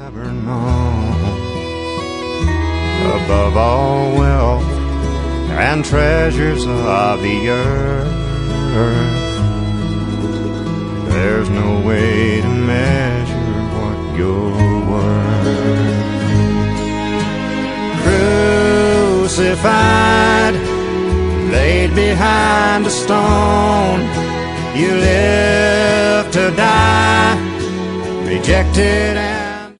ever known. Above all wealth and treasures of the earth, there's no way to measure what you're worth. Crucified, laid behind a stone, you live to die, rejected and